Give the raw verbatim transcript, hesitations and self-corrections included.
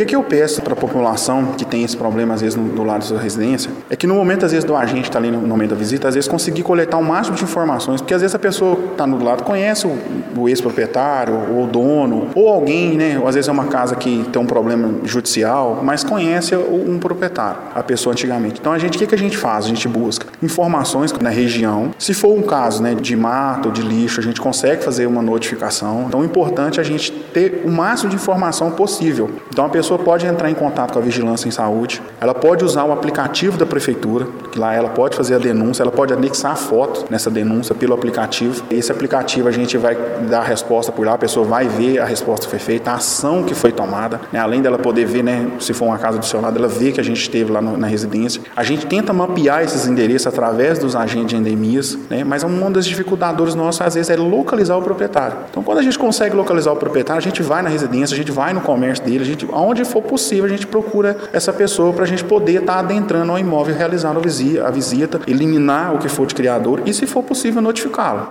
que, que eu peço para a população que tem esse problema, às vezes, no, do lado da sua residência, é que no momento, às vezes, do agente estar tá ali no momento da visita, às vezes, conseguir coletar o máximo de informações, porque às vezes a pessoa que está no lado conhece o, o ex-proprietário, ou o dono, ou alguém, né? Ou às vezes é uma casa que tem um problema judicial, mas conhece um proprietário, a pessoa antigamente. Então, a gente, o que, que a gente faz? A gente busca informações na região. Se for um caso, né, de mato, de lixo, a gente consegue fazer uma notificação. Então, o importante é a gente ter o máximo de informação possível. Então, a pessoa pode entrar em contato com a Vigilância em Saúde, ela pode usar o aplicativo da prefeitura, que lá ela pode fazer a denúncia, ela pode anexar a foto nessa denúncia pelo aplicativo. Esse aplicativo a gente vai dar a resposta por lá, a pessoa vai ver a resposta que foi feita, a ação que foi tomada, né? Além dela poder ver, né, se for uma casa do seu lado, ela vê que a gente esteve lá no, na residência. A gente tenta mapear esses endereços através dos agentes de endemias, né? Mas uma das dificuldades nossas, às vezes, é localizar o proprietário. Então, quando a gente consegue localizar o proprietário, a gente vai na residência, a gente vai no comércio dele, a gente, onde for possível, a gente procura essa pessoa para a gente poder estar tá adentrando ao imóvel, realizando a visita, eliminar o que for de criador e, se for possível, notificá-lo.